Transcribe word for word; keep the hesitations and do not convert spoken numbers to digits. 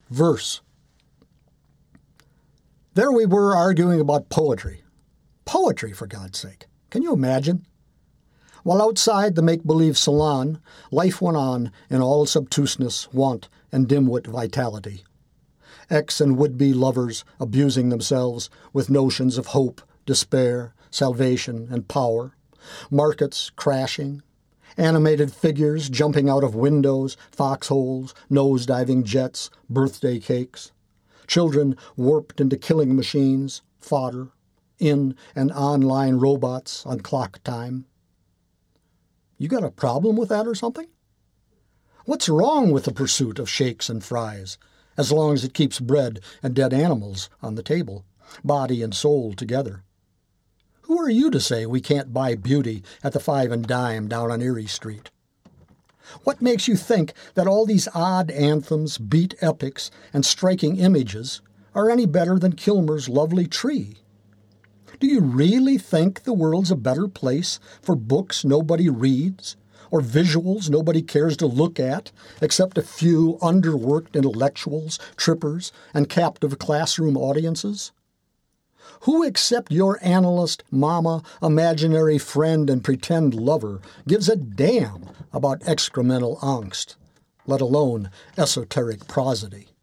Verse. There we were arguing about poetry. Poetry, for God's sake. Can you imagine? While outside the make-believe salon, life went on in all its obtuseness, want, and dimwit vitality. Ex and would-be lovers abusing themselves with notions of hope, despair, salvation, and power. Markets crashing. Animated figures jumping out of windows, foxholes, nose-diving jets, birthday cakes. Children warped into killing machines, fodder, in and online robots on clock time. You got a problem with that or something? What's wrong with the pursuit of shakes and fries, as long as it keeps bread and dead animals on the table, body and soul together? Who are you to say we can't buy beauty at the Five and Dime down on Erie Street? What makes you think that all these odd anthems, beat epics, and striking images are any better than Kilmer's lovely tree? Do you really think the world's a better place for books nobody reads, or visuals nobody cares to look at, except a few underworked intellectuals, trippers, and captive classroom audiences? Who except your analyst, mama, imaginary friend, and pretend lover gives a damn about excremental angst, let alone esoteric prosody?